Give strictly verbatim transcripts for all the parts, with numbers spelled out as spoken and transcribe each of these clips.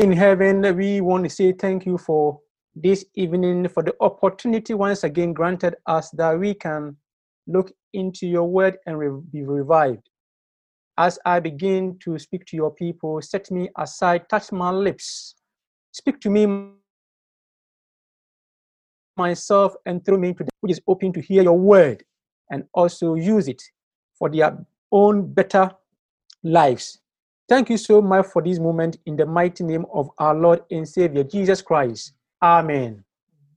in heaven, we want to say thank you for this evening, for the opportunity once again granted us that we can look into your word and re- be revived. As I begin to speak to your people, set me aside, touch my lips, speak to me myself, and through me to them, which is open to hear your word and also use it for their own better lives. Thank you so much for this moment in the mighty name of our Lord and Savior, Jesus Christ. Amen.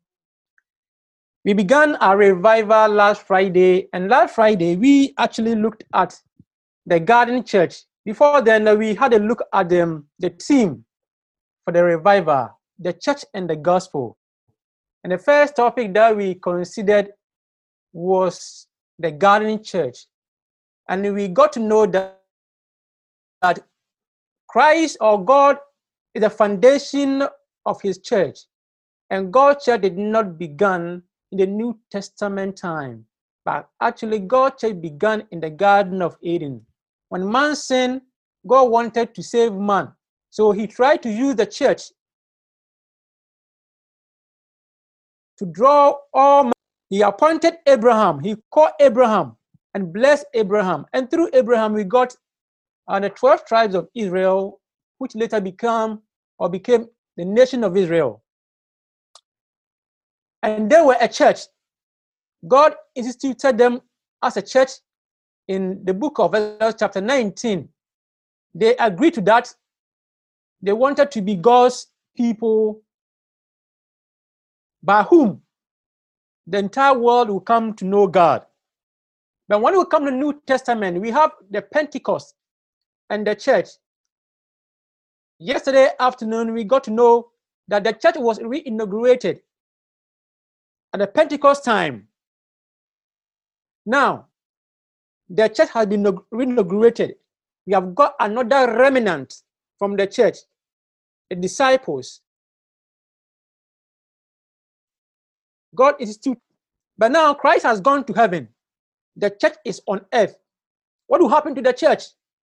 We began our revival last Friday, and last Friday we actually looked at the Garden Church. Before then, we had a look at the, the theme for the revival, the church and the gospel. And the first topic that we considered was the Garden Church. And we got to know that, that Christ or God is the foundation of his church. And God's church did not begin in the New Testament time, but actually God's church began in the Garden of Eden. When man sinned, God wanted to save man. So he tried to use the church to draw all men. He appointed Abraham. He called Abraham and blessed Abraham. And through Abraham, we got uh, the twelve tribes of Israel, which later became or became the nation of Israel. And they were a church. God instituted them as a church in the book of Exodus chapter nineteen. They agreed to that. They wanted to be God's people by whom the entire world will come to know God. But when we come to the New Testament, we have the Pentecost and the church. Yesterday afternoon, we got to know that the church was re-inaugurated at the Pentecost time. Now, the church has been re-inaugurated. We have got another remnant from the church, the disciples. God is still, but now Christ has gone to heaven. The church is on earth. What will happen to the church?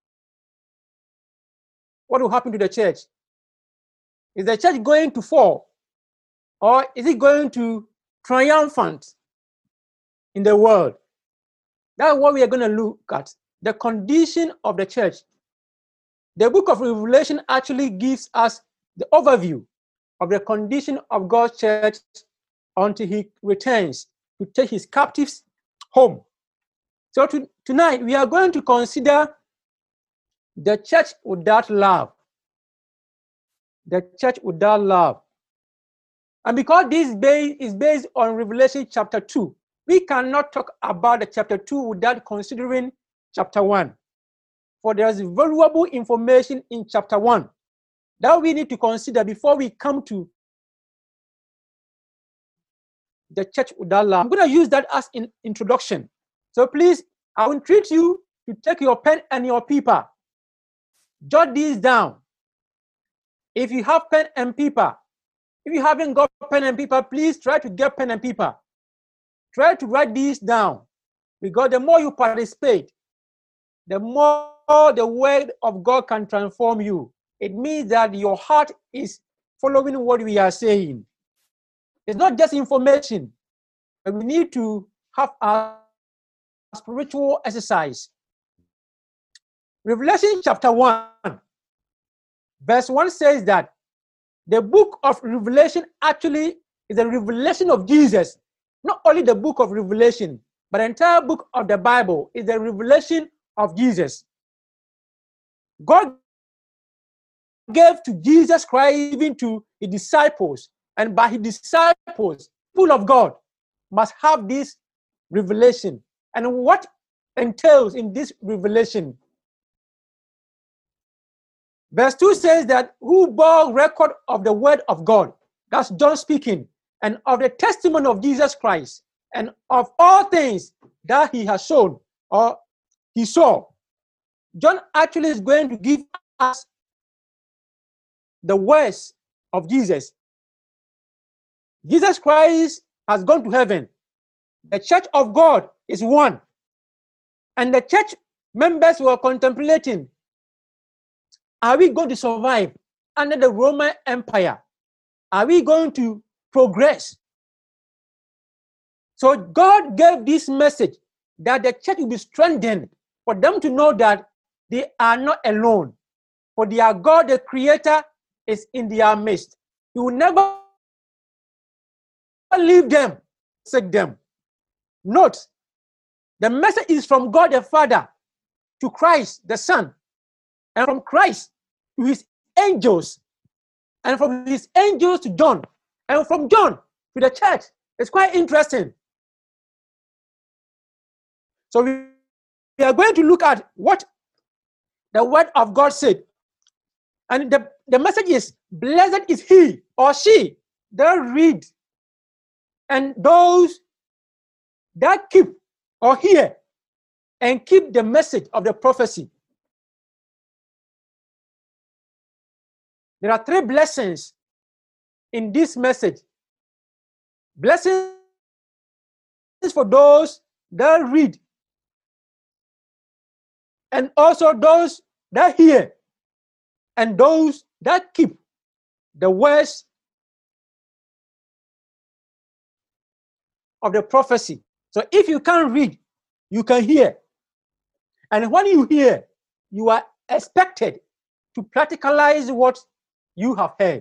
What will happen to the church? Is the church going to fall? Or is it going to triumphant in the world? That's what we are going to look at, the condition of the church. The book of Revelation actually gives us the overview of the condition of God's church until he returns to take his captives home. So to, tonight, we are going to consider the church without love. The church without love. And because this base is based on Revelation chapter two, we cannot talk about the chapter two without considering chapter one. For there is valuable information in chapter one that we need to consider before we come to the church without love. I'm going to use that as an introduction. So please, I will entreat you to take your pen and your paper. Jot these down. If you have pen and paper, if you haven't got pen and paper, please try to get pen and paper. Try to write these down, because the more you participate, the more the word of God can transform you. It means that your heart is following what we are saying. It's not just information, but we need to have a spiritual exercise. Revelation chapter one, verse one says that the book of Revelation actually is a revelation of Jesus. Not only the book of Revelation, but the entire book of the Bible is a revelation of Jesus. God gave to Jesus Christ even to his disciples, and by his disciples, people of God must have this revelation. And what entails in this revelation? Verse two says that who bore record of the word of God, that's John speaking, and of the testimony of Jesus Christ, and of all things that he has shown or he saw. John actually is going to give us the words of Jesus. Jesus Christ has gone to heaven. The church of God is one. And the church members were contemplating, are we going to survive? under the Roman Empire? Are we going to progress? So God gave this message that the church will be strengthened, for them to know that they are not alone. For their God, the Creator, is in their midst. He will never leave them, forsake them. Note, the message is from God the Father to Christ the Son, and from Christ to his angels, and from his angels to John, and from John to the church. It's quite interesting. So we, we are going to look at what the word of God said. And the, the message is, blessed is he or she that read, and those that keep or hear and keep the message of the prophecy. There are three blessings in this message. Blessings for those that read, and also those that hear, and those that keep the words of the prophecy. So if you can't read, you can hear. And when you hear, you are expected to practicalize what you have heard.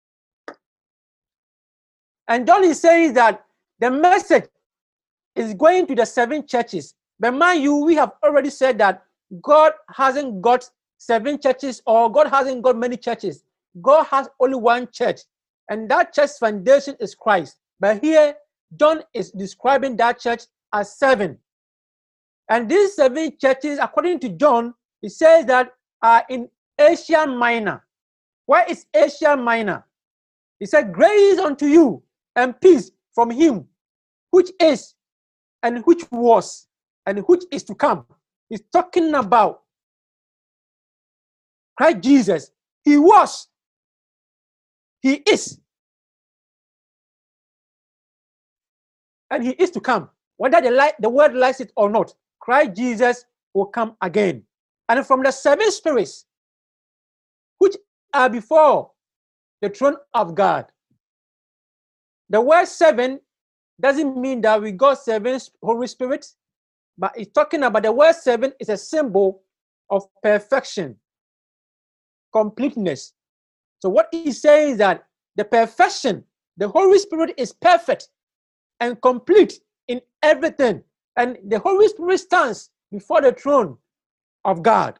And John is saying that the message is going to the seven churches. But mind you, we have already said that God hasn't got seven churches, or God hasn't got many churches. God has only one church, and that church's foundation is Christ. But here, John is describing that church as seven. And these seven churches, according to John, he says that are in Asia Minor. Where is Asia Minor? He said, grace unto you and peace from him, which is, and which was, and which is to come. He's talking about Christ Jesus. He was, he is, and he is to come. Whether the, li- the word likes it or not, Christ Jesus will come again. And from the seven spirits, which are before the throne of God. The word seven doesn't mean that we got seven Holy Spirits, but it's talking about the word seven is a symbol of perfection, completeness. So what he's saying is that the perfection, the Holy Spirit is perfect and complete in everything. And the Holy Spirit stands before the throne of God.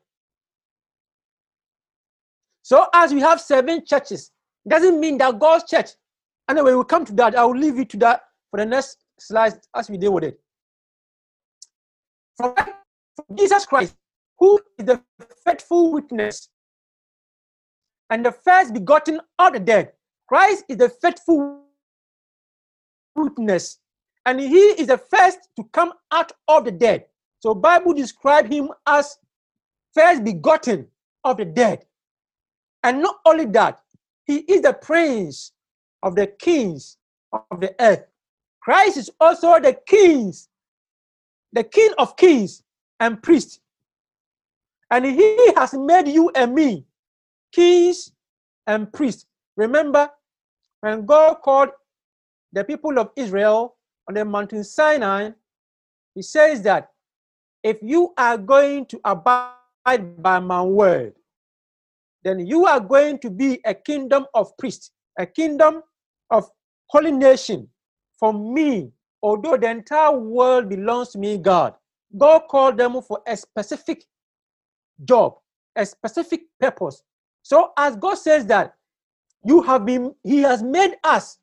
So as we have seven churches, doesn't mean that God's church. Anyway, we'll come to that. I will leave you to that for the next slide as we deal with it. From Jesus Christ, who is the faithful witness and the first begotten of the dead. Christ is the faithful witness, and he is the first to come out of the dead. So Bible describes him as first begotten of the dead. And not only that, he is the prince of the kings of the earth. Christ is also the kings, the king of kings and priest. And he has made you and me kings and priests. Remember, when God called the people of Israel on the mountain Sinai, he says that if you are going to abide by my word, then you are going to be a kingdom of priests, a kingdom of holy nation for me, although the entire world belongs to me, God. God called them for a specific job, a specific purpose. So as God says that you have been, he has made us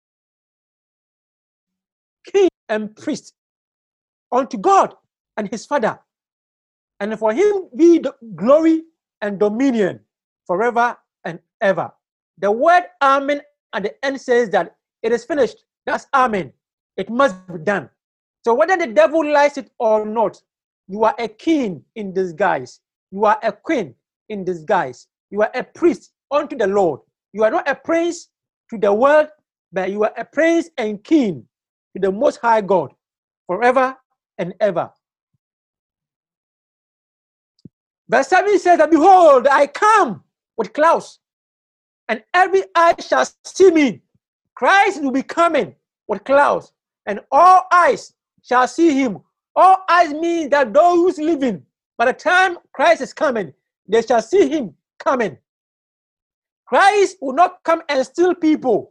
king and priest unto God and his Father. And for him be the glory and dominion forever and ever. The word amen at the end says that it is finished. That's amen. It must be done. So whether the devil likes it or not, you are a king in disguise. You are a queen in disguise. You are a priest unto the Lord. You are not a prince to the world, but you are a prince and king to the Most High God forever and ever. Verse seven says that, behold, I come with clouds, and every eye shall see me. Christ will be coming with clouds, and all eyes shall see him. All eyes means that those living, by the time Christ is coming, they shall see him coming. Christ will not come and steal people,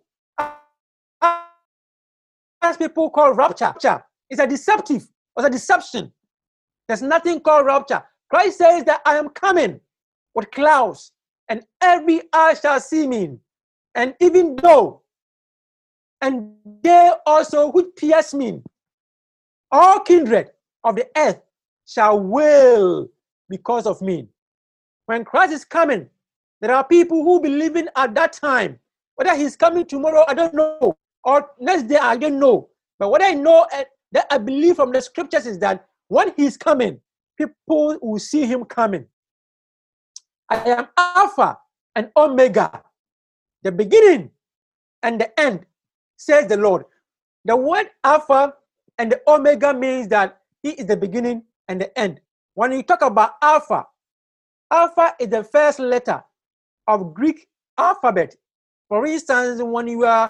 as people call rapture. It's a deceptive, it's a deception. There's nothing called rapture. Christ says that I am coming with clouds, and every eye shall see me. And even though, and they also which pierce me, all kindred of the earth shall wail because of me. When Christ is coming, there are people who believe in at that time. Whether he's coming tomorrow, I don't know, or next day, I don't know. But what I know uh, that I believe from the scriptures is that when he's coming, people will see him coming. I am Alpha and Omega, the beginning and the end, says the Lord. The word Alpha and the Omega means that he is the beginning and the end. When you talk about Alpha, Alpha is the first letter of Greek alphabet. For instance, when you are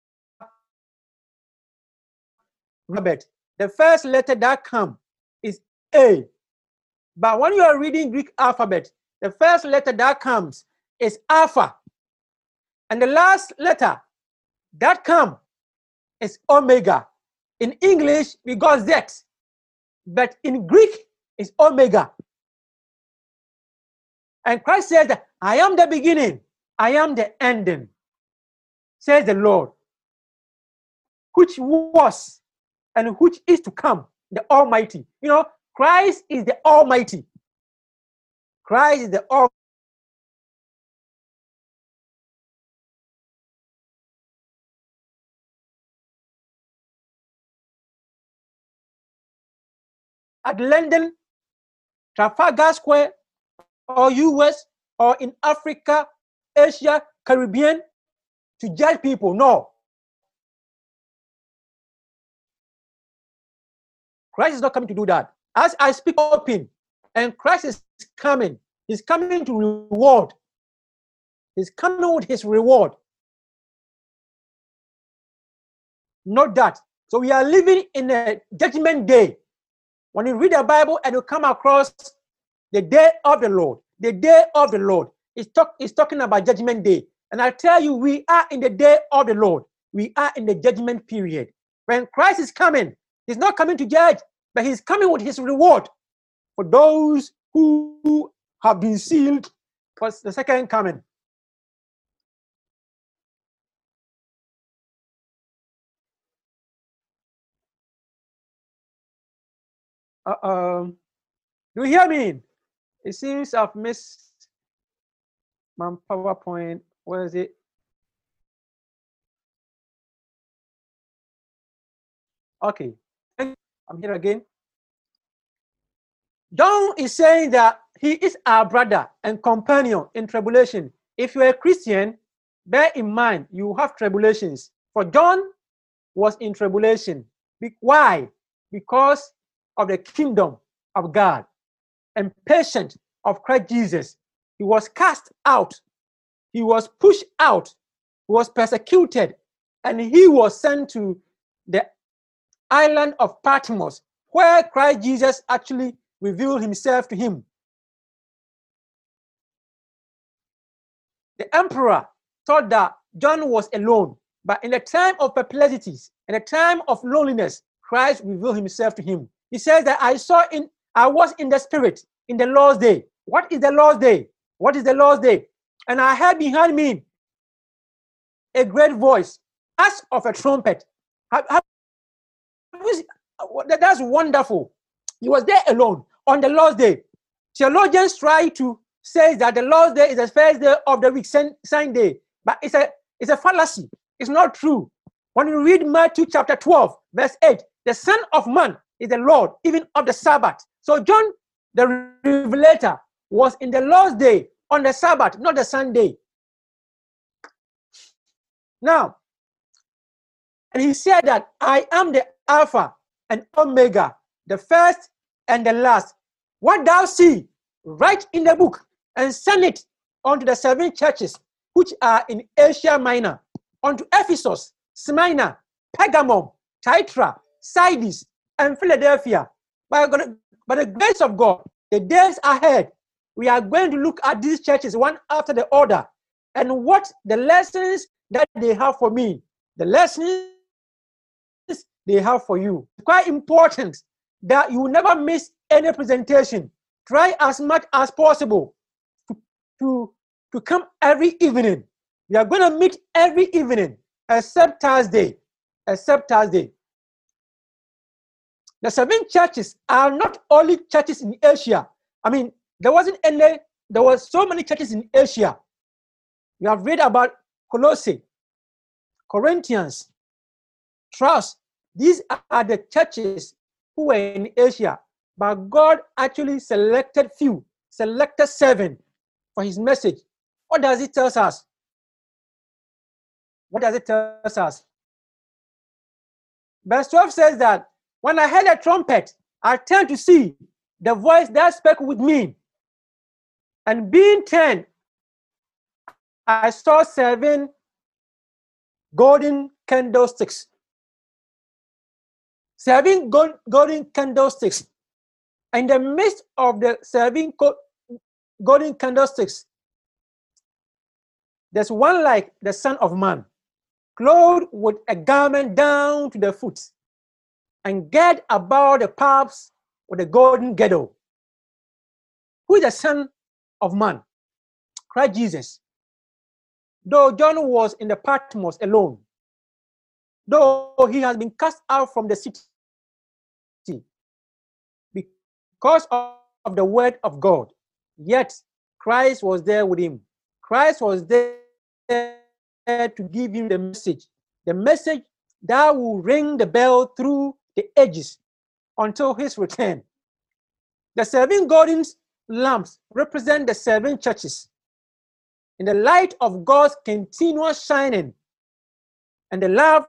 Robert, the first letter that comes is A. But when you are reading Greek alphabet, the first letter that comes is Alpha. And the last letter that comes is Omega. In English, we got Z. But in Greek, it's Omega. And Christ says that I am the beginning, I am the ending, says the Lord, which was and which is to come, the Almighty. You know, Christ is the Almighty. Christ is the Almighty. At London, Trafalgar Square, or U S, or in Africa, Asia, Caribbean, to judge people. No. Christ is not coming to do that. As I speak open, and Christ is coming, he's coming to reward. He's coming with his reward. Not that. So we are living in a judgment day. When you read the Bible and you come across the day of the Lord, the day of the Lord, it's, talk, it's talking about judgment day. And I tell you, we are in the day of the Lord. We are in the judgment period. When Christ is coming, he's not coming to judge, but he's coming with his reward for those who have been sealed for the second coming. Uh, um, do you hear me? It seems I've missed my PowerPoint. Where is it? Okay, I'm here again. John is saying that he is our brother and companion in tribulation. If you're a Christian, bear in mind you have tribulations. For John was in tribulation. Why? Because of the kingdom of God and patient of Christ Jesus. He was cast out. He was pushed out. He was persecuted. And he was sent to the island of Patmos, where Christ Jesus actually revealed himself to him. The emperor thought that John was alone, but in the time of perplexities, in the time of loneliness, Christ revealed himself to him. He says that I saw in, I was in the spirit in the Lord's day. What is the Lord's day? What is the Lord's day? And I heard behind me a great voice, as of a trumpet. Have, have, that's wonderful. He was there alone on the Lord's day. Theologians try to say that the Lord's day is the first day of the week, Sunday, but it's a it's a fallacy. It's not true. When you read Matthew chapter twelve, verse eight, the Son of Man is the Lord, even of the Sabbath. So John, the Revelator, was in the Lord's day on the Sabbath, not the Sunday. Now, and he said that I am the Alpha and Omega, the first and the last. What thou see, write in the book and send it unto the seven churches which are in Asia Minor, unto Ephesus, Smyrna, Pergamum, Thyatira, Sardis, and Philadelphia. By, by the grace of God, the days ahead, we are going to look at these churches one after the other and what the lessons that they have for me, the lessons they have for you. It's quite important that you never miss any presentation. Try as much as possible to, to, to come every evening. We are going to meet every evening except Thursday, except Thursday. The seven churches are not only churches in Asia. I mean, there wasn't any, there were so many churches in Asia. You have read about Colossae, Corinthians, Troas. These are the churches who were in Asia, but God actually selected few, selected seven for his message. What does it tell us? What does it tell us? Verse twelve says that, when I heard a trumpet, I turned to see the voice that spoke with me. And being turned, I saw seven golden candlesticks. Seven gold, golden candlesticks. In the midst of the seven golden candlesticks, there's one like the Son of Man, clothed with a garment down to the foot, and girt about the paps with a golden girdle. Who is the Son of Man? Christ Jesus. Though John was in the Patmos alone, though he has been cast out from the city because of the word of God, yet Christ was there with him. Christ was there to give him the message, the message that will ring the bell through the ages until his return. The seven golden lamps represent the seven churches in the light of God's continuous shining, and the love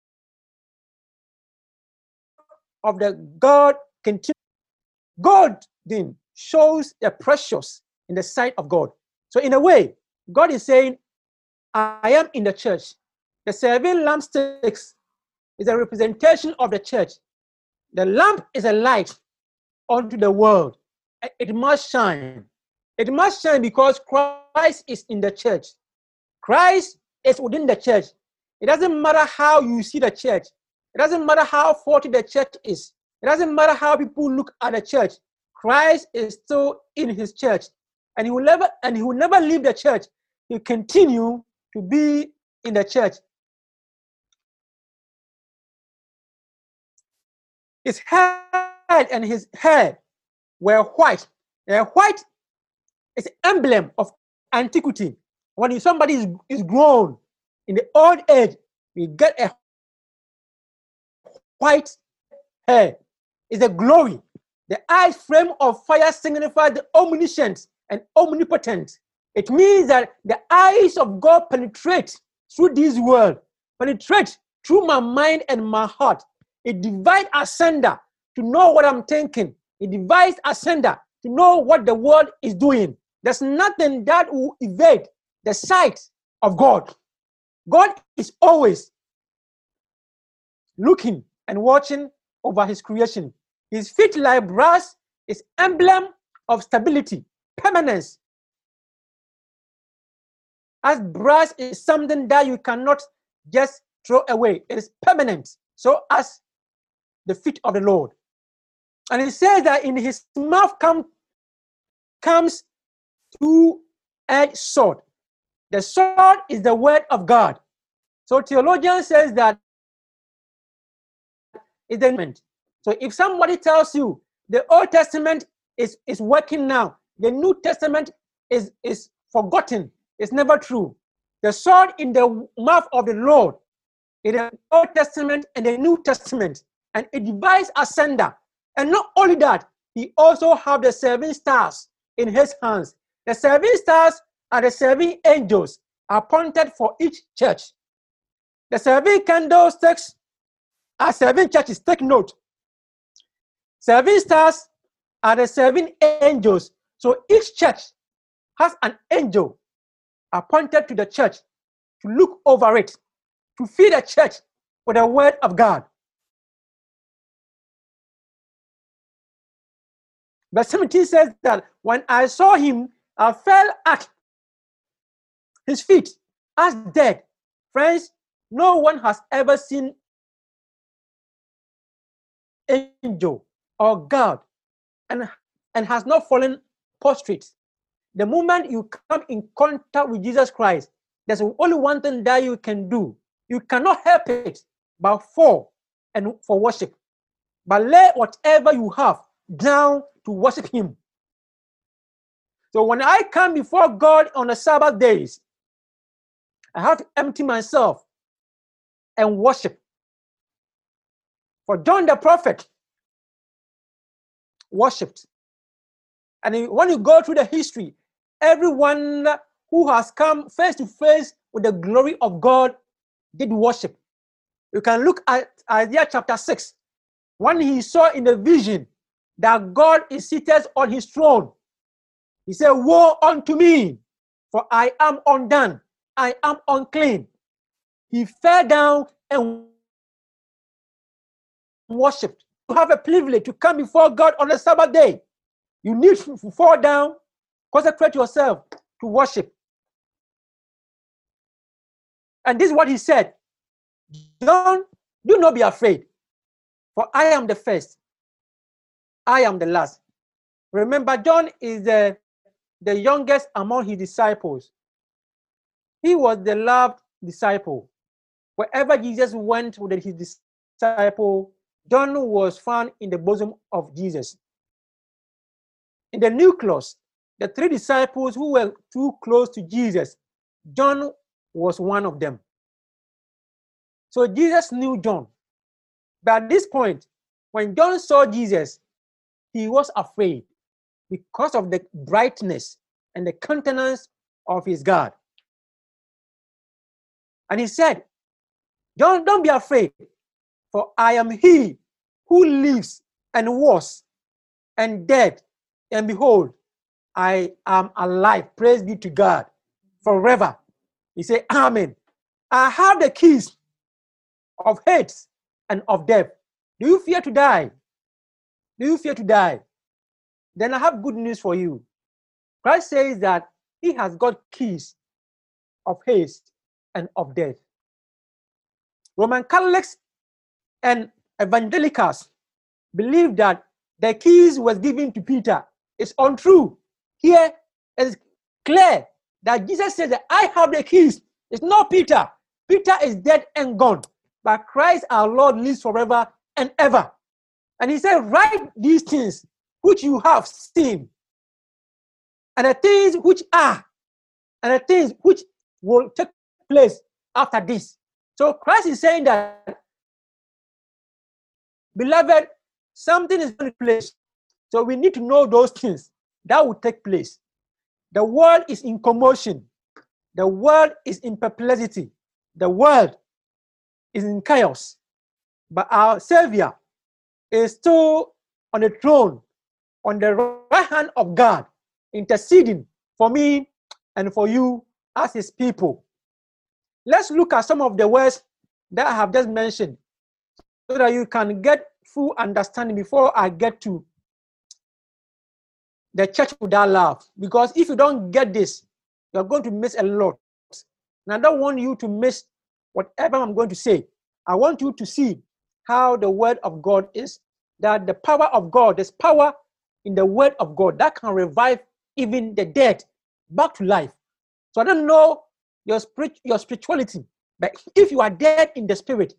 of the God continues. God then shows the precious in the sight of God. So in a way, God is saying, I am in the church. The seven lampsticks is a representation of the church. The lamp is a light unto the world. It must shine. It must shine because Christ is in the church. Christ is within the church. It doesn't matter how you see the church. It doesn't matter how faulty the church is. It doesn't matter how people look at the church. Christ is still in his church. And he will never, and he will never leave the church. He will continue to be in the church. His head and his hair were white. Uh, white is an emblem of antiquity. When somebody is, is grown in the old age, we get a white hair. It's a glory. The eye frame of fire signifies the omniscient and omnipotent. It means that the eyes of God penetrate through this world, penetrate through my mind and my heart. It divides asunder to know what I'm thinking. It divides asunder to know what the world is doing. There's nothing that will evade the sight of God. God is always looking and watching over his creation. His feet like brass is emblem of stability, permanence. As brass is something that you cannot just throw away. It is permanent. So as the feet of the Lord. And it says that in his mouth come, comes two-edged sword. The sword is the word of God. So theologian says that is the moment. So if somebody tells you the Old Testament is, is working now, the New Testament is, is forgotten, it's never true. The sword in the mouth of the Lord in the Old Testament and the New Testament, and it divides asunder. And not only that, he also have the seven stars in his hands. The seven stars are the seven angels appointed for each church. The seven candlesticks are seven churches. Take note. Seven stars are the seven angels. So each church has an angel appointed to the church to look over it, to feed the church with the word of God. Verse seventeen says that when I saw him, I fell at his feet as dead. Friends, no one has ever seen angel or God and, and has not fallen prostrate. The moment you come in contact with Jesus Christ, there's only one thing that you can do. You cannot help it but fall and for worship. But lay whatever you have down to worship him. So when I come before God on the Sabbath days, I have to empty myself and worship. For John the prophet worshipped. And when you go through the history, everyone who has come face to face with the glory of God did worship. You can look at Isaiah chapter six. When he saw in the vision that God is seated on his throne, he said, "Woe unto me, for I am undone, I am unclean." He fell down and worshipped. You have a privilege to come before God on the Sabbath day. You need to fall down, consecrate yourself to worship. And this is what he said. Don't, do not be afraid, for I am the first, I am the last. Remember, John is the, the youngest among his disciples. He was the loved disciple. Wherever Jesus went with his disciple, John was found in the bosom of Jesus. In the nucleus, the three disciples who were too close to Jesus, John was one of them. So Jesus knew John. But at this point, when John saw Jesus, he was afraid because of the brightness and the countenance of his God. And he said, John, don't be afraid, for I am he who lives and was and dead, and behold, I am alive. Praise be to God forever. He said, Amen. I have the keys of Hades and of death. Do you fear to die? Do you fear to die? Then I have good news for you. Christ says that he has got keys of Hades and of death. Roman Catholics and evangelicals believe that the keys was given to Peter. It's untrue. Here it's clear that Jesus says that I have the keys. It's not Peter. Peter is dead and gone. But Christ our Lord lives forever and ever. And he said, write these things which you have seen, and the things which are, and the things which will take place after this. So Christ is saying that, beloved, something is going to take place. So we need to know those things that will take place. The world is in commotion. The world is in perplexity. The world is in chaos. But our Savior is still on the throne, on the right hand of God, interceding for me and for you as his people. Let's look at some of the words that I have just mentioned so that you can get full understanding before I get to the church without love. Because if you don't get this, you're going to miss a lot. And I don't want you to miss whatever I'm going to say. I want you to see how the word of God is, that the power of God, there's power in the word of God that can revive even the dead back to life. So I don't know your spirit, your spirituality, but if you are dead in the spirit,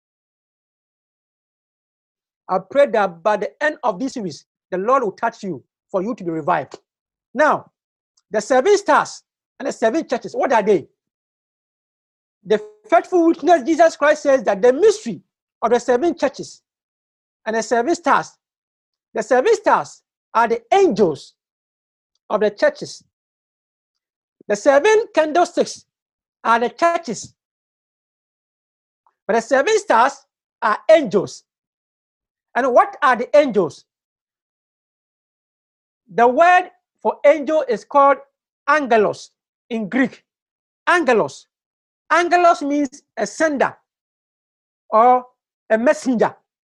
I pray that by the end of this series, the Lord will touch you for you to be revived. Now, the seven stars and the seven churches, what are they? The faithful witness, Jesus Christ, says that the mystery of the seven churches and the seven stars, the seven stars are the angels of the churches. The seven candlesticks are the churches. But the seven stars are angels. And what are the angels? The word for angel is called angelos in Greek. angelos. Angelos means a sender or a messenger.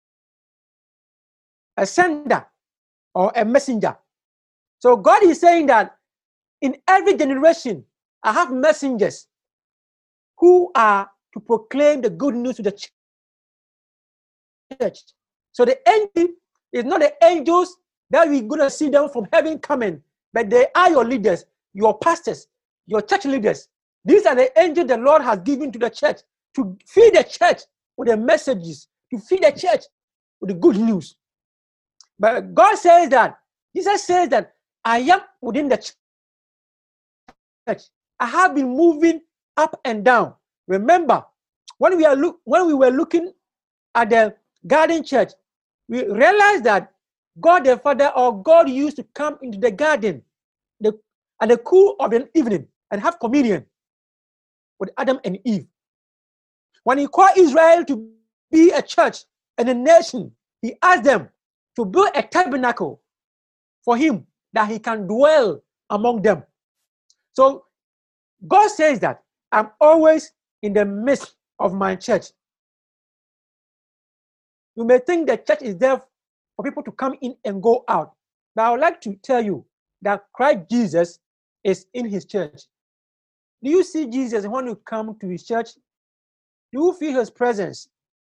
A sender or a messenger. So God is saying that in every generation, I have messengers who are to proclaim the good news to the church. So the angel is not the angels that we're going to see them from heaven coming, but they are your leaders, your pastors, your church leaders. These are the angels the Lord has given to the church to feed the church with the messages, to feed the church with the good news. But God says that, Jesus says that I am within the church. I have been moving up and down. Remember, when we are look, when we were looking at the garden church, we realized that God the Father or God used to come into the garden the, at the cool of the evening and have communion with Adam and Eve. When he called Israel to be a church and a nation, he asked them to build a tabernacle for him that he can dwell among them. So God says that I'm always in the midst of my church. You may think the church is there for people to come in and go out. But I would like to tell you that Christ Jesus is in his church. Do you see Jesus when you come to his church? Do you feel his presence?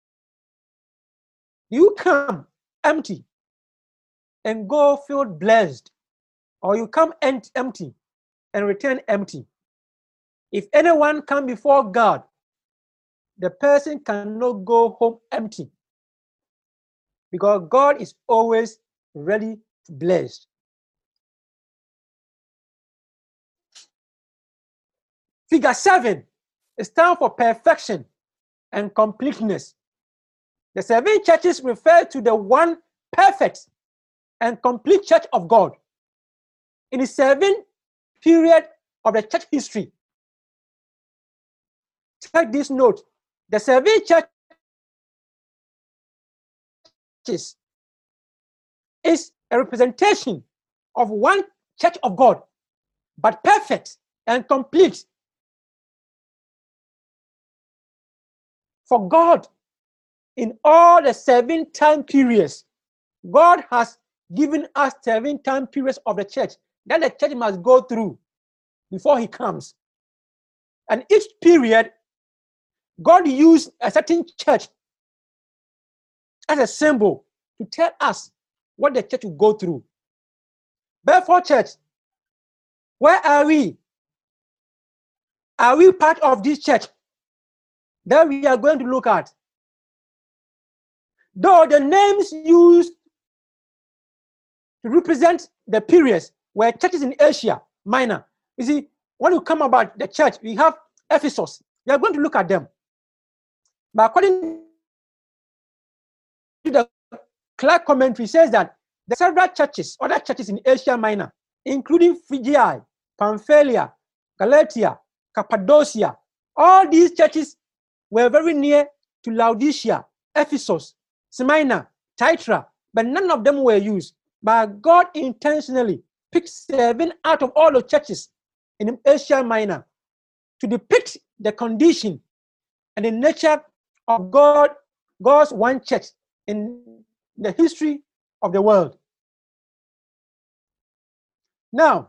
Do you come empty and go feel blessed? Or you come empty and return empty? If anyone come before God, the person cannot go home empty, because God is always ready to bless. Figure seven stands for perfection and completeness. The seven churches refer to the one perfect and complete church of God. In the seven period of the church history, take this note, the seven churches is a representation of one church of God, but perfect and complete. For God, in all the seven time periods, God has given us seven time periods of the church that the church must go through before he comes. And each period, God used a certain church as a symbol to tell us what the church will go through. Therefore, church, where are we? Are we part of this church that we are going to look at? Though the names used to represent the periods were churches in Asia Minor. You see, when you come about the church, we have Ephesus. We are going to look at them. But according to the Clark commentary, says that there are several churches, other churches in Asia Minor, including Phrygia, Pamphylia, Galatia, Cappadocia. All these churches were very near to Laodicea, Ephesus, Smyrna, Thyatira, but none of them were used. But God intentionally picked seven out of all the churches in Asia Minor to depict the condition and the nature of God, God's one church in the history of the world. Now,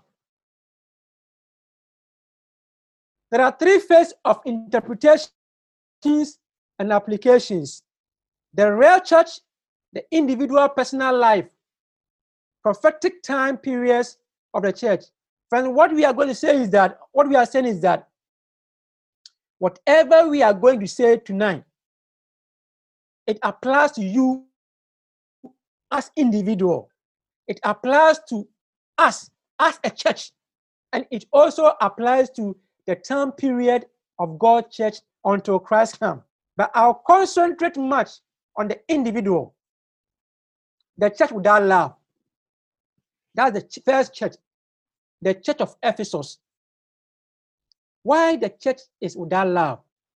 there are three phases of interpretations and applications: the real church, the individual personal life, prophetic time periods of the church. Friends, what we are going to say is that, what we are saying is that whatever we are going to say tonight, it applies to you as individual. It applies to us as a church. And it also applies to the time period of God's church until Christ comes. But I'll concentrate much on the individual. The church without love. That's the first church, the church of Ephesus. Why the church is without love?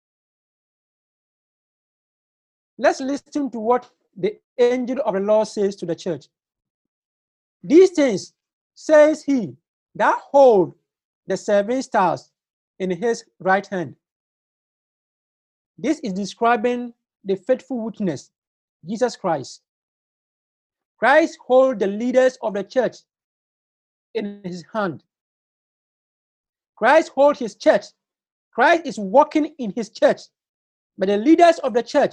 Let's listen to what the angel of the Lord says to the church. These things says he that hold the seven stars in his right hand. This is describing the faithful witness, Jesus Christ. Christ holds the leaders of the church in his hand. Christ holds his church. Christ is working in his church. But the leaders of the church,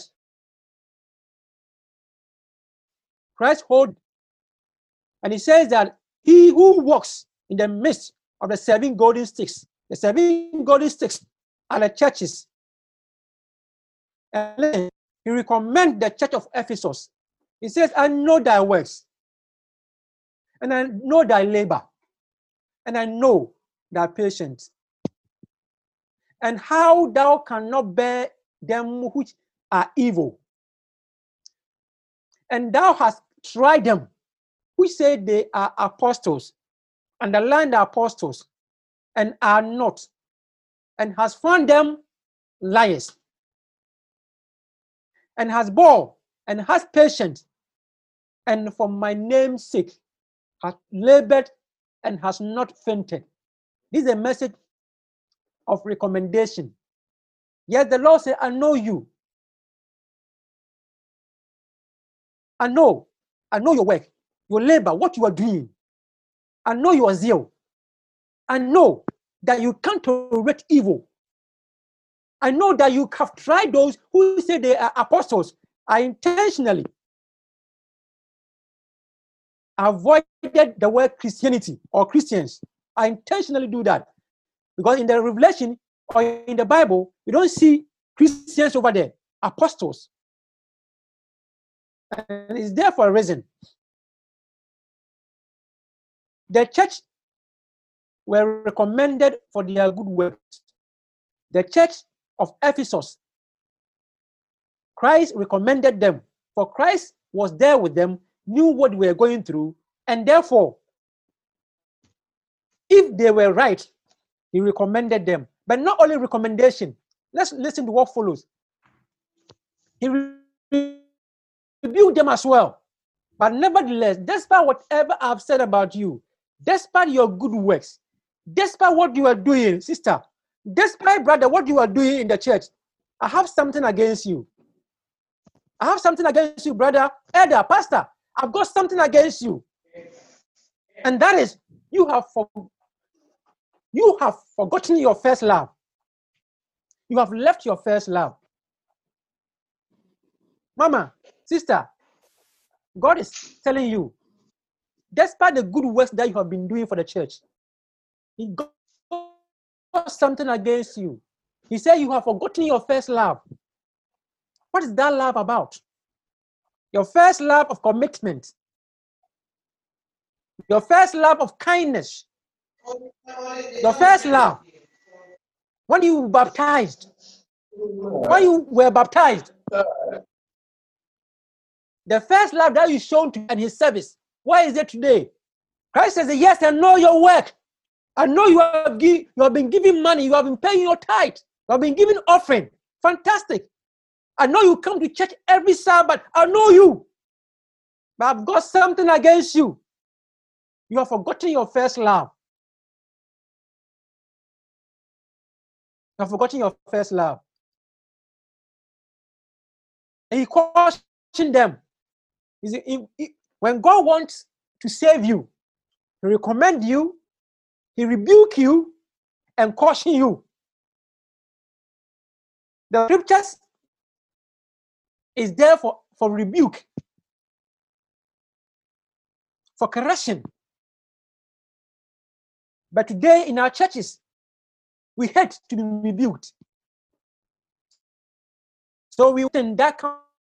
Christ holds. And he says that he who walks in the midst of the seven golden sticks, the seven golden sticks are the churches. And then he recommends the church of Ephesus. He says, I know thy works, and I know thy labor, and I know thy patience, and how thou cannot bear them which are evil. And thou hast tried them which say they are apostles, underline the apostles, and are not, and has found them liars, and has borne, and has patience, and for my name's sake has labored and has not fainted. This is a message of recommendation. Yes, the Lord said, I know you. I know. I know your work, your labor, what you are doing. I know your zeal. I know that you can't tolerate evil. I know that you have tried those who say they are apostles. I intentionally avoided the word Christianity or Christians. I intentionally do that because in the Revelation or in the Bible, you don't see Christians over there, apostles. And it's there for a reason. The church were recommended for their good works. The church of Ephesus, Christ recommended them, for Christ was there with them, knew what they were going through, and therefore, if they were right, he recommended them. But not only recommendation. Let's listen to what follows. He rebuked them as well. But nevertheless, despite whatever I've said about you, despite your good works, despite what you are doing, sister, despite, brother, what you are doing in the church, I have something against you. I have something against you, brother, elder, pastor. I've got something against you. And that is, you have, for, you have forgotten your first love. You have left your first love. Mama, sister, God is telling you, despite the good works that you have been doing for the church, He got something against you. He said you have forgotten your first love. What is that love about? Your first love of commitment. Your first love of kindness. Your first love. When you were baptized. When you were baptized. The first love that you shown to in his service. Why is it today? Christ says, yes, I know your work. I know you have, give, you have been giving money. You have been paying your tithe. You have been giving offering. Fantastic. I know you come to church every Sabbath. I know you. But I've got something against you. You have forgotten your first love. You have forgotten your first love. And he cautioned them. He, he, he, when God wants to save you, he recommend you, he rebuke you, and caution you. The scriptures is there for, for rebuke, for correction. But today in our churches, we hate to be rebuked. So we want that come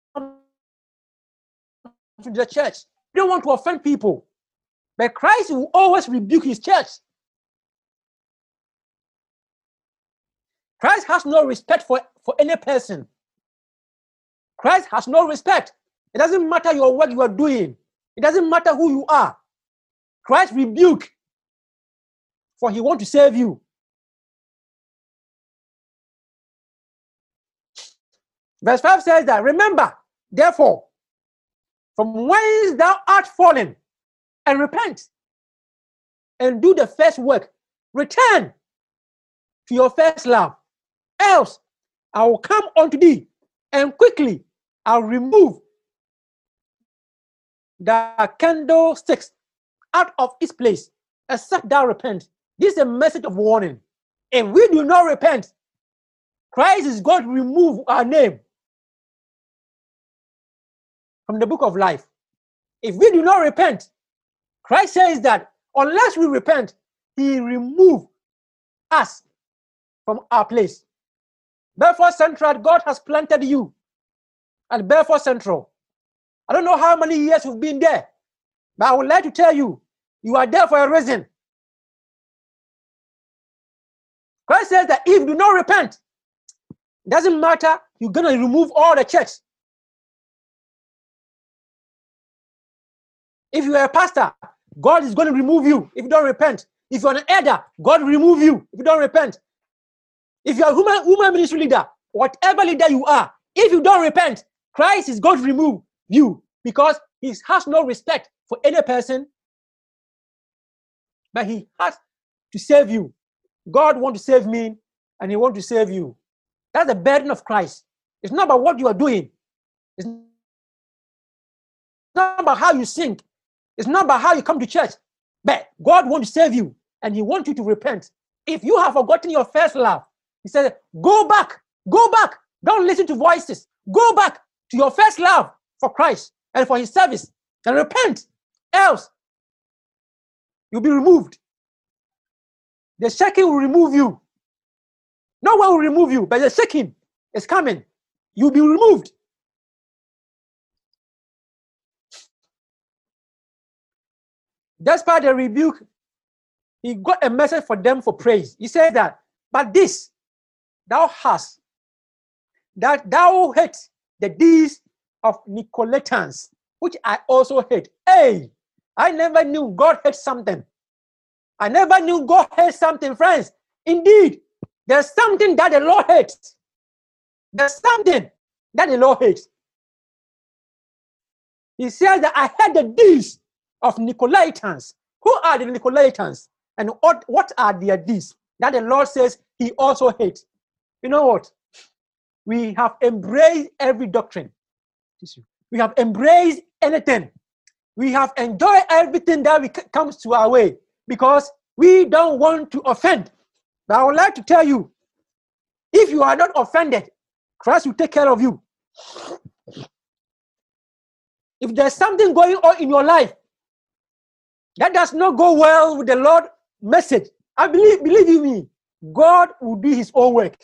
to the church. We don't want to offend people. But Christ will always rebuke his church. Christ has no respect for, for any person. Christ has no respect. It doesn't matter your work you are doing. It doesn't matter who you are. Christ rebuke, for he wants to save you. Verse five says that, remember, therefore, from whence thou art fallen, and repent, and do the first work. Return. to your first love. Else, I will come unto thee, and quickly I'll remove the candlesticks out of its place, except thou repent. This is a message of warning. If we do not repent, Christ is going to remove our name from the book of life. If we do not repent, Christ says that unless we repent, he remove us from our place. Belfast Central, God has planted you at Belfast Central. I don't know how many years you've been there, but I would like to tell you, you are there for a reason. Christ says that if you do not repent, it doesn't matter, you're going to remove all the church. If you are a pastor, God is going to remove you if you don't repent. If you're an elder, God will remove you if you don't repent. If you're a woman, woman ministry leader, whatever leader you are, if you don't repent, Christ is going to remove you because he has no respect for any person, but he has to save you. God wants to save me, and he wants to save you. That's the burden of Christ. It's not about what you are doing. It's not about how you sing. It's not about how you come to church. But God wants to save you, and he wants you to repent. If you have forgotten your first love, he said, go back, go back. Don't listen to voices. Go back to your first love for Christ and for his service and repent. Else, you'll be removed. The shaking will remove you. No one will remove you, but the shaking is coming. You'll be removed. Despite the rebuke, he got a message for them for praise. He said that, but this thou hast, that thou hate the deeds of Nicolaitans, which I also hate. Hey, I never knew God hates something. I never knew God hates something, friends. Indeed, there's something that the Lord hates. There's something that the Lord hates. He says that I hate the deeds of Nicolaitans. Who are the Nicolaitans? And what, what are their deeds? That the Lord says he also hates. You know what? We have embraced every doctrine. We have embraced anything. We have enjoyed everything that we, comes to our way because we don't want to offend. But I would like to tell you, if you are not offended, Christ will take care of you. If there's something going on in your life that does not go well with the Lord's message, I believe, believe you me, God will do his own work.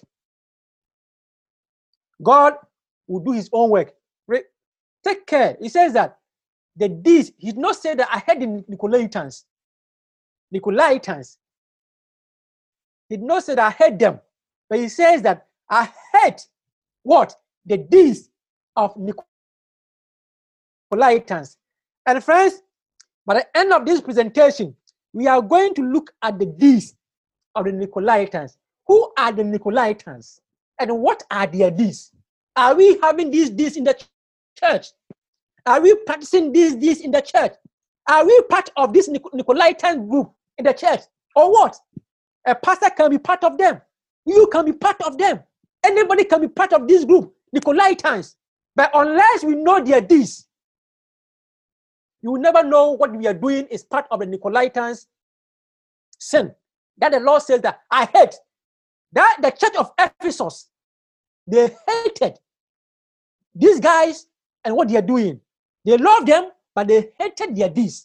God will do his own work. Take care. He says that the deeds, he did not say that I hate the Nicolaitans. Nicolaitans. He did not say that I hate them. But he says that I hate what? The deeds of Nicolaitans. And friends, by the end of this presentation, we are going to look at the deeds of the Nicolaitans. Who are the Nicolaitans? And what are their deeds? Are we having these deeds in the church? Are we practicing these deeds in the church? Are we part of this Nicolaitan group in the church? Or what? A pastor can be part of them. You can be part of them. Anybody can be part of this group, Nicolaitans. But unless we know their deeds, you will never know what we are doing is part of the Nicolaitans' sin. That the Lord says that I hate. That the church of Ephesus, they hated these guys and what they are doing. They loved them, but they hated their deeds.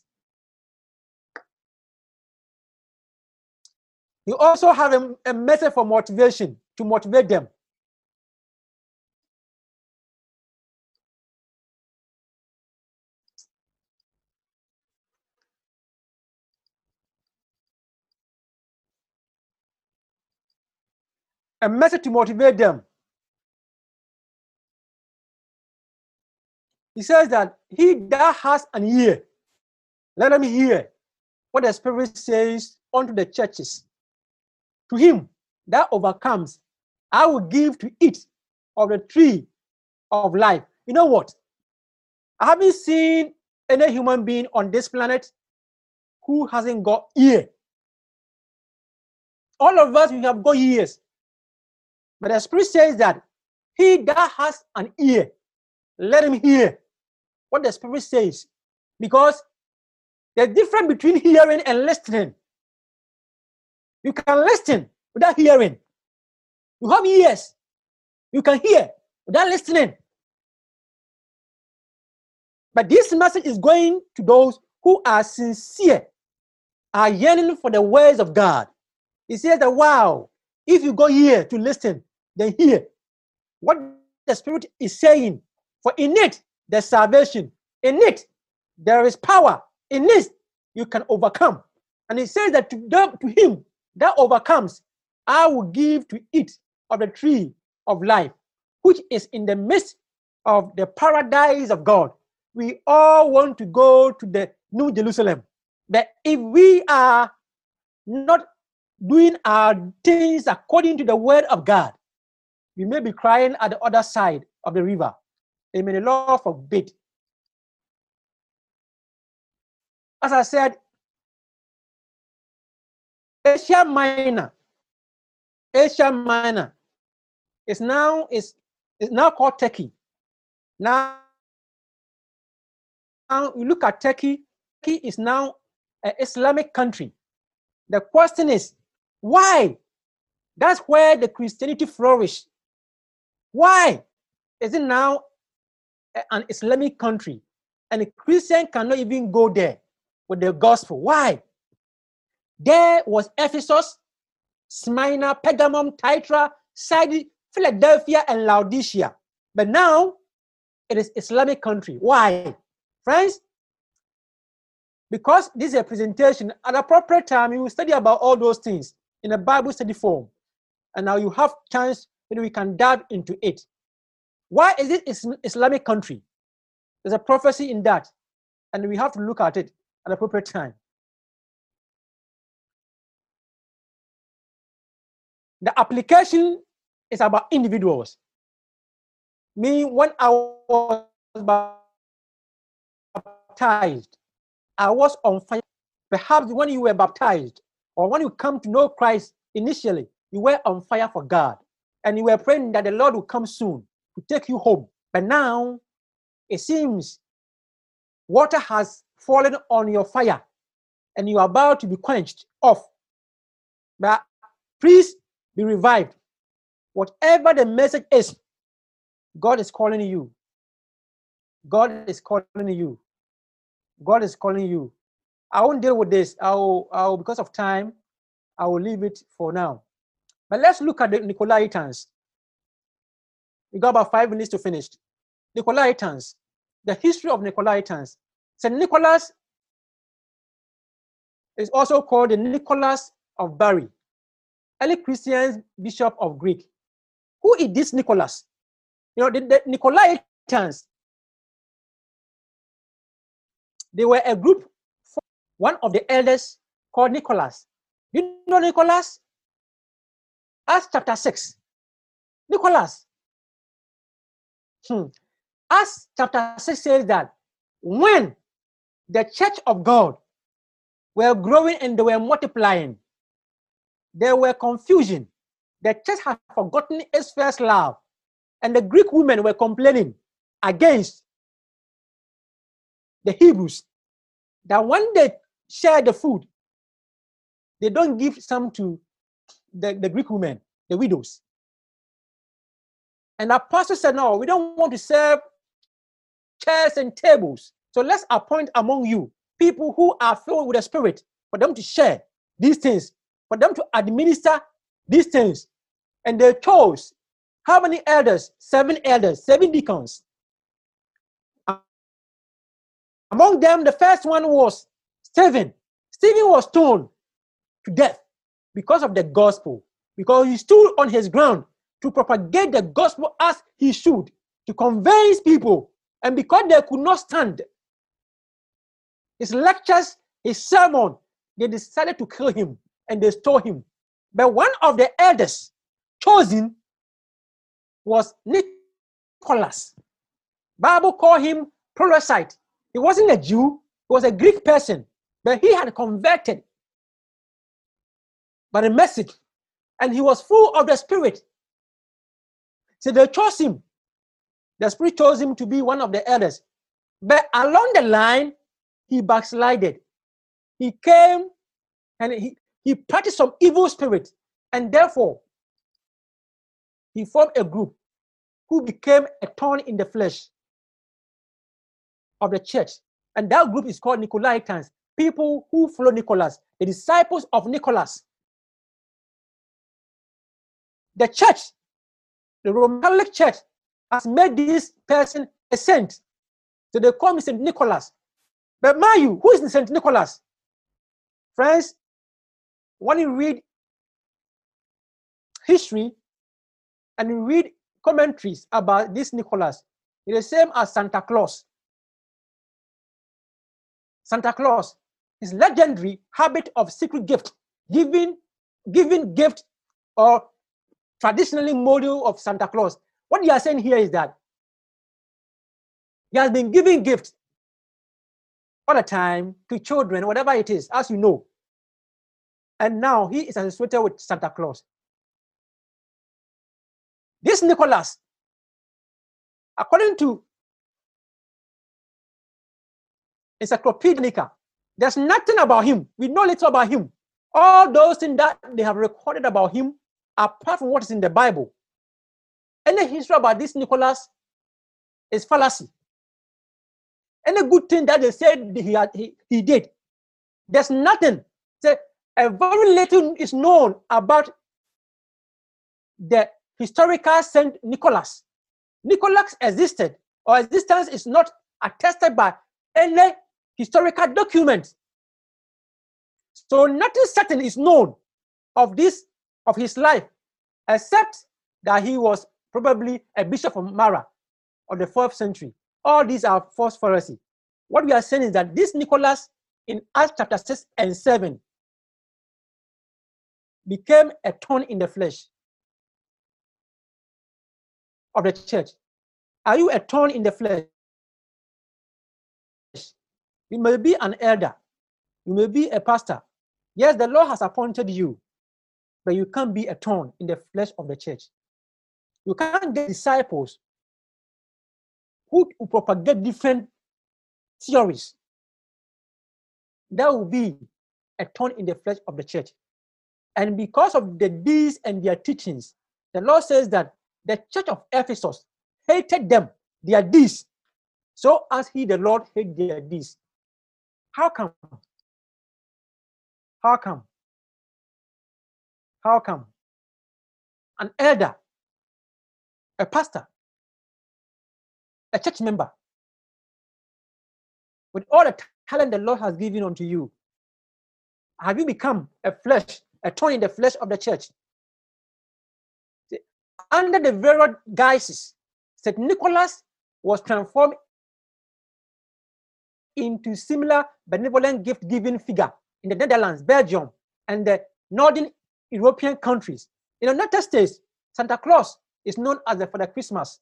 You also have a, a message for motivation, to motivate them. A message to motivate them. He says that he that has an ear, let him hear what the Spirit says unto the churches. To him that overcomes, I will give to eat of the tree of life. You know what? I haven't seen any human being on this planet who hasn't got ear. All of us, we have got ears. But the Spirit says that he that has an ear, let him hear what the Spirit says. Because the difference between hearing and listening. You can listen without hearing. You have ears. You can hear without listening. But this message is going to those who are sincere, are yearning for the words of God. He says that, wow, if you go here to listen, then hear what the Spirit is saying. For in it, there's salvation. In it, there is power. In this, you can overcome. And he says that to, them, to him that overcomes, I will give to eat of the tree of life, which is in the midst of the paradise of God. We all want to go to the New Jerusalem. But if we are not doing our things according to the word of God, we may be crying at the other side of the river. Amen. The Lord forbid. As I said, Asia Minor, Asia Minor is now is, is now called Turkey. Now, now you look at Turkey. Turkey is now an Islamic country. The question is, why? That's where the Christianity flourished. Why is it now an Islamic country and a Christian cannot even go there with the gospel? Why? There was Ephesus, Smyrna, Pergamum, Thyatira, Sardis, Philadelphia, and Laodicea. But now it is Islamic country. Why? Friends, because this is a presentation, at the appropriate time, you will study about all those things in a Bible study form. And now you have chance that we can dive into it. Why is it an Islamic country? There's a prophecy in that. And we have to look at it at the appropriate time. The application is about individuals. Me, when I was baptized, I was on fire. Perhaps when you were baptized or when you come to know Christ initially, you were on fire for God. And you were praying that the Lord will come soon to take you home. But now, it seems water has fallen on your fire and you are about to be quenched off. But please be revived. Whatever the message is, God is calling you. God is calling you. God is calling you. I won't deal with this. I will, I will, because of time, I will leave it for now. But let's look at the Nicolaitans. We got about five minutes to finish. Nicolaitans, the history of Nicolaitans. Saint Nicholas is also called the Nicholas of Bari, early Christian bishop of Greek. Who is this Nicholas? You know, the, the Nicolaitans, they were a group, one of the elders called Nicholas. You know Nicholas? Acts chapter six. Nicholas. Hmm. Acts chapter six says that when the church of God were growing and they were multiplying, there were confusion. The church had forgotten its first love. And the Greek women were complaining against the Hebrews that when they share the food, they don't give some to the, the Greek women, the widows. And the apostle said, no, we don't want to serve chairs and tables. So let's appoint among you people who are filled with the Spirit for them to share these things, for them to administer these things. And they chose how many elders? Seven elders, seven deacons. Among them, the first one was Stephen. Stephen was stoned to death because of the gospel, because he stood on his ground to propagate the gospel as he should, to convince people. And because they could not stand his lectures, his sermon, they decided to kill him and they stole him. But one of the elders chosen was Nicholas. Bible called him Proselyte. He wasn't a Jew, he was a Greek person, but he had converted by the message and he was full of the Spirit. So they chose him. The Spirit chose him to be one of the elders. But along the line, he backslided. He came and he, he practiced some evil spirit, and therefore he formed a group who became a thorn in the flesh of the church. And that group is called Nicolaitans, people who follow Nicholas, the disciples of Nicholas. The church, the Roman Catholic Church, has made this person a saint. So they call him Saint Nicholas. But mind you, who is Saint Nicholas? Friends, when you read history and you read commentaries about this Nicholas, it is the same as Santa Claus. Santa Claus, his legendary habit of secret gift, giving, giving gift, or traditionally model of Santa Claus. What you are saying here is that he has been giving gifts all the time to children, whatever it is, as you know. And now he is associated with Santa Claus. This Nicholas, according to Encyclopedia, there's nothing about him. We know little about him. All those things that they have recorded about him, apart from what is in the Bible, any history about this Nicholas is fallacy. Any good thing that they said he, had, he, he did, there's nothing. So a very little is known about the historical Saint Nicholas. Nicholas existed, or existence is not attested by any historical document. So nothing certain is known of this, of his life, except that he was probably a bishop of Mara of the fourth century. All these are false fallacy. What we are saying is that this Nicholas in Acts chapter six and seven became a thorn in the flesh of the church. Are you a thorn in the flesh? You may be an elder. You may be a pastor. Yes, the Lord has appointed you, but you can't be a thorn in the flesh of the church. You can't get disciples who propagate different theories. That will be a thorn in the flesh of the church. And because of the deeds and their teachings, the Lord says that the church of Ephesus hated them, their deeds, so as he, the Lord, hated their deeds. How come? How come? How come? An elder, a pastor, a church member, with all the talent the Lord has given unto you, have you become a flesh, a thorn in the flesh of the church? Under the very guises, Saint Nicholas was transformed into similar benevolent gift-giving figure in the Netherlands, Belgium, and the northern European countries. In the United States, Santa Claus is known as the Father Christmas.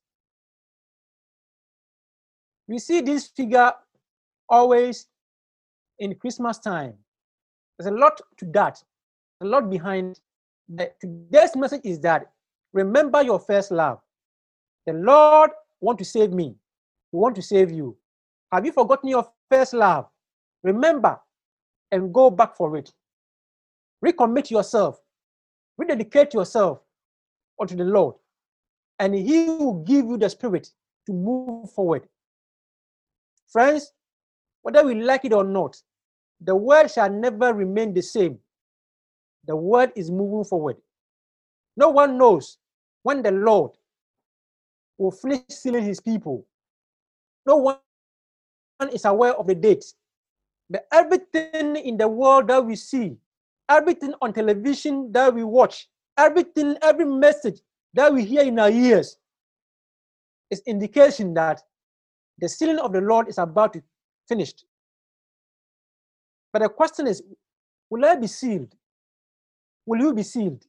We see this figure always in Christmas time. There's a lot to that, a lot behind. The, today's message is that remember your first love. The Lord wants to save me. He wants to save you. Have you forgotten your first love? Remember and go back for it. Recommit yourself. Rededicate yourself unto the Lord. And he will give you the spirit to move forward. Friends, whether we like it or not, the world shall never remain the same. The world is moving forward. No one knows when the Lord will finish sealing his people. No one is aware of the date. But everything in the world that we see, everything on television that we watch, everything, every message that we hear in our ears is indication that the sealing of the Lord is about to finish. But the question is, will I be sealed? Will you be sealed?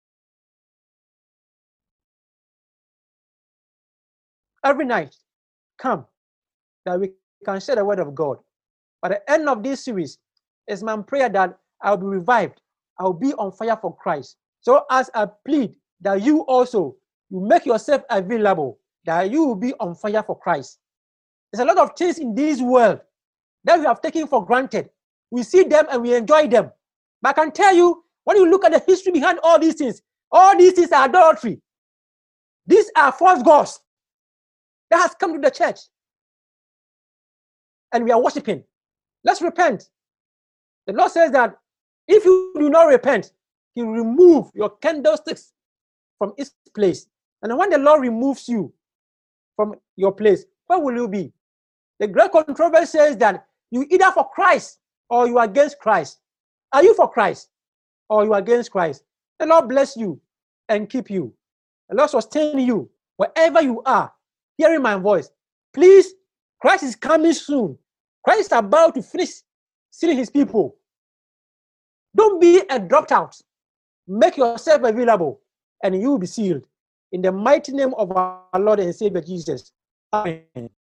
Every night, come, that we can share the word of God. By the end of this series, it's my prayer that I'll be revived. I'll be on fire for Christ. So as I plead that you also, you make yourself available, that you will be on fire for Christ. There's a lot of things in this world that we have taken for granted. We see them and we enjoy them. But I can tell you, when you look at the history behind all these things, all these things are adultery. These are false gods that has come to the church. And we are worshiping. Let's repent. The Lord says that if you do not repent, He will remove your candlesticks from its place. And when the Lord removes you from your place, where will you be? The great controversy says that you either for Christ or you are against Christ. Are you for Christ or you are against Christ? The Lord bless you and keep you. The Lord sustain you wherever you are, hearing my voice. Please, Christ is coming soon. Christ is about to finish sealing His people. Don't be a dropped out. Make yourself available and you will be sealed. In the mighty name of our Lord and Savior Jesus. Amen.